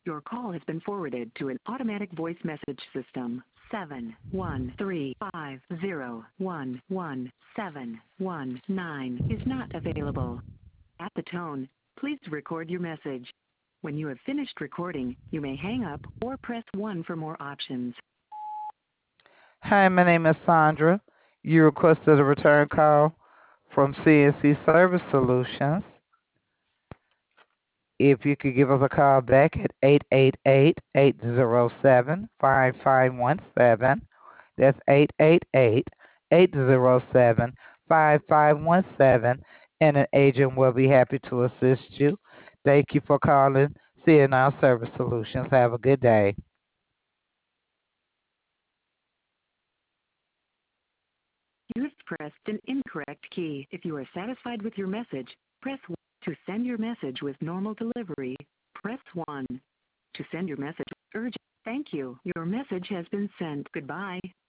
Your call has been forwarded to an automatic voice message system. 71350111719 is not available. At the tone, please record your message. When you have finished recording, you may hang up or press 1 for more options. Hi, my name is Sandra. You requested a return call from CNC Service Solutions. If you could give us a call back at 888-807-5517. That's 888-807-5517, and an agent will be happy to assist you. Thank you for calling CNR Service Solutions. Have a good day. You have pressed an incorrect key. If you are satisfied with your message, press 1. To send your message with normal delivery, press 1. To send your message urgent, thank you. Your message has been sent. Goodbye.